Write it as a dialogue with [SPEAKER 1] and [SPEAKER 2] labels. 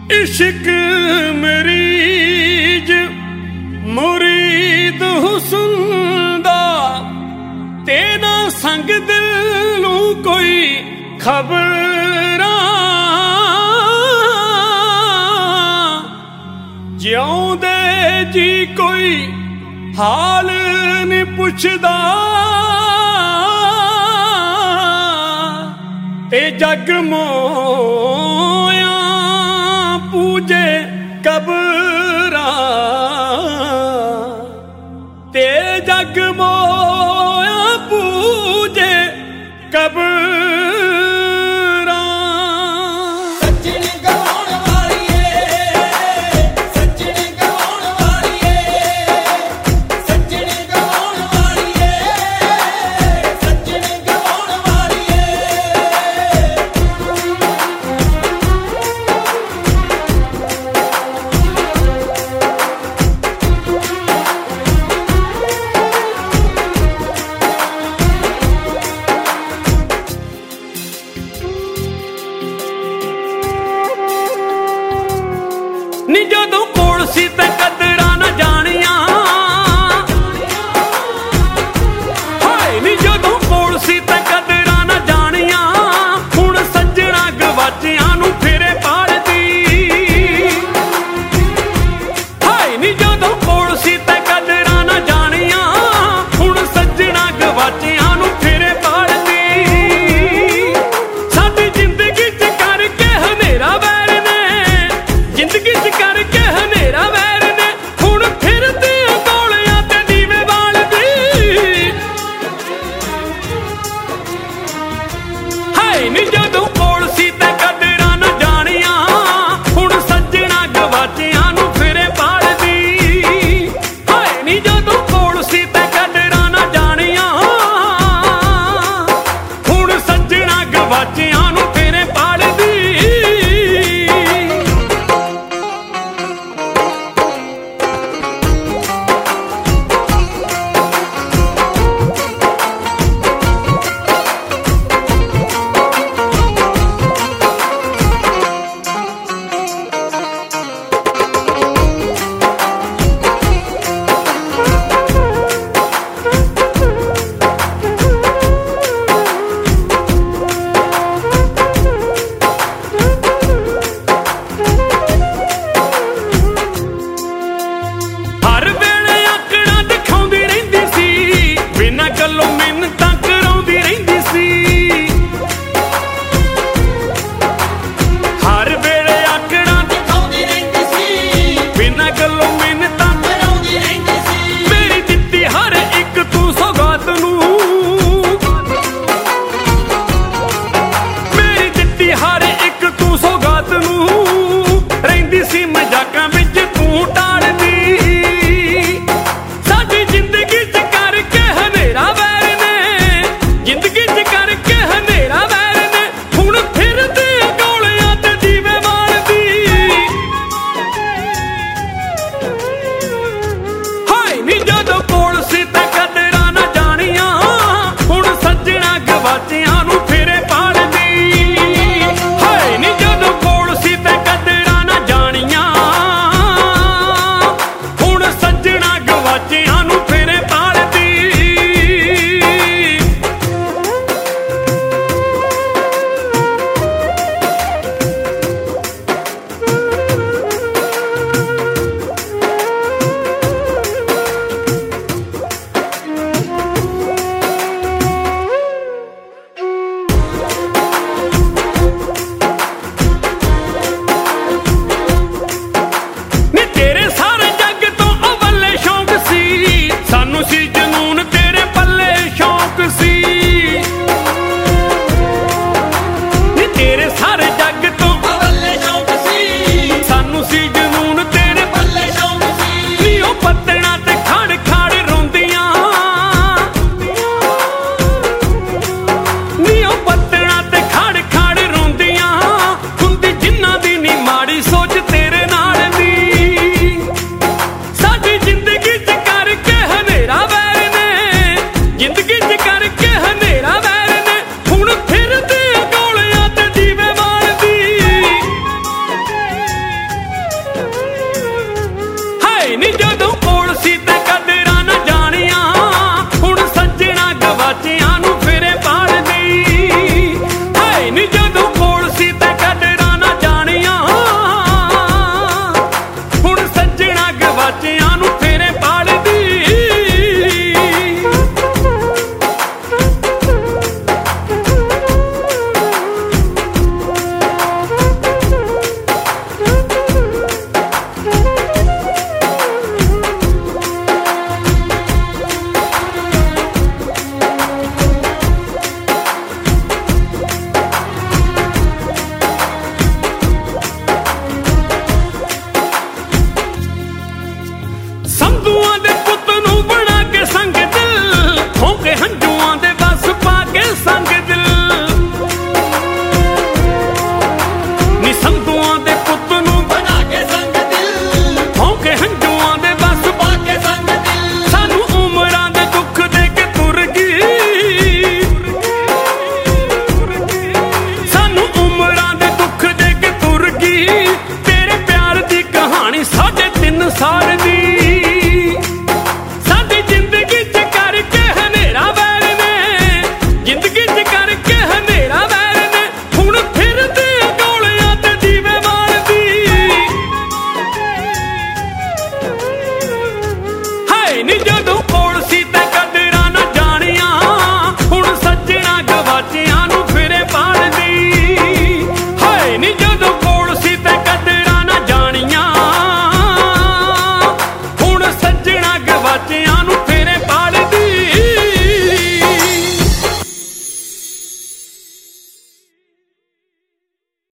[SPEAKER 1] इश्क मरीज मुरीद हुस्न दा तेरा संग दिल नू कोई खबरां जिउंदे जी कोई हाल नहीं पुछदा ते जग मोया पूजे कबरां ते जग मोया पूजे कबरां। नी जदों कोल सी ते कदरां ना जानियां हाय नी जदों कोल सी ते कदरां ना जानियां हुण सज्जणा गवाचियां नूं फेरे पालदी हाय नी जदों कोल सी ते कदरां ना जानियां हुण सज्जणा गवाचियां नूं फेरे पालदी साडी जिंदगी च करके हनेरा वैर ने जिंदगी च करके हनेरा वैर ने हुण फिरदे गोलियां ते दीवे बालदी हाय नी जदों कोल सी ते कदरां ना जानियां हुण सज्जणा गवाचियां नूं फिरे पालदी हाय नी जदों कोल सी ते कदरां ना जानियां हुण सज्जणा गवाचियां नूं